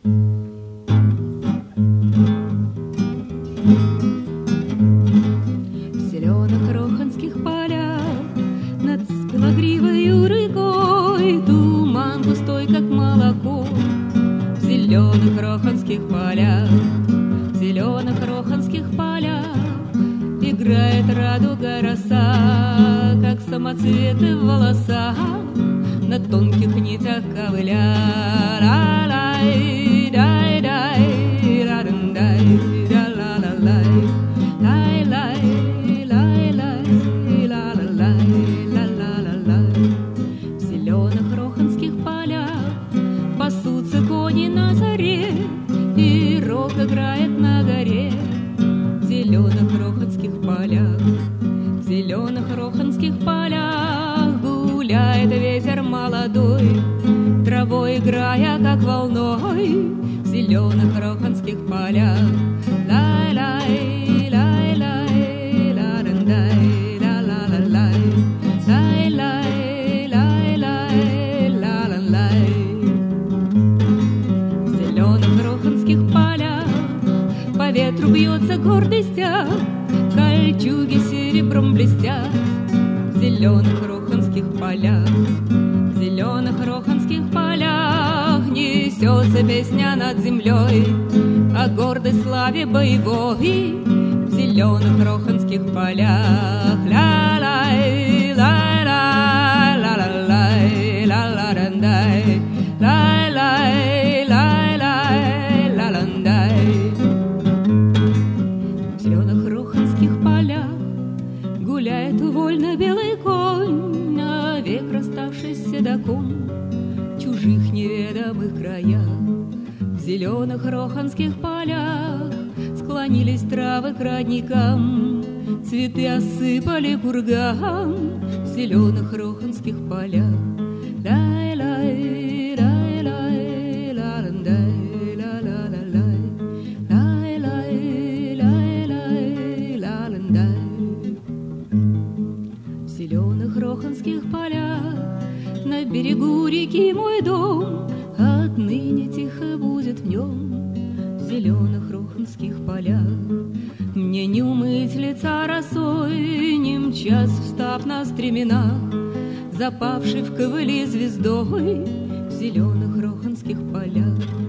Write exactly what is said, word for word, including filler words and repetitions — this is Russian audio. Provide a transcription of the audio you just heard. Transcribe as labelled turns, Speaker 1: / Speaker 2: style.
Speaker 1: зеленых роханских полях над белогривою рекой туман густой, как молоко. В зеленых роханских полях, в зеленых роханских полях играет радуга роса, как самоцветы в волосах на тонких нитях ковыля. Ла-лай, дай-дай, ра-дам-дай, ла-ла-лай, лай-лай, лай-лай, ла-ла-лай, ла-ла-ла-лай. В зеленых роханских полях пасутся кони на заре, и рог играет на горе. В зеленых роханских полях, в зеленых роханских полях гуляет ветер молодой, травой играя, как волной. В зеленых роханских полях лай-лай, лай-лай, ла-дан-дай, ла-ла-ла-лай, лай-лай, лай-лай, ла-ла-лай. В зеленых роханских полях по ветру бьется гордый стяг, кольчуги серебром блестят. В зеленых роханских полях, в зеленых роханских полях несется песня над землей о гордой славе боевой. В зеленых роханских полях ла-лай, лай-лай, ла-ла-лай, ла-ла-дан-дай, лай-лай, лай-лай, ла-лан-дай. В зеленых роханских полях гуляет вольно белый конь, навек расставшись с седаком в чужих неведомых краях. В зеленых роханских полях склонились травы к родникам, цветы осыпали курган. В зеленых роханских полях лай-лай, лай-лай, ла-дан-дай, ла-ла-ла-лай, лай-лай, лай-лай, ла-дан-дай. В зеленых роханских полях на берегу реки мой дом, отныне тихо будет в нем. В зеленых роханских полях мне не умыть лица росой, не мчас, встав на стременах, запавший в ковыли звездой. В зеленых роханских полях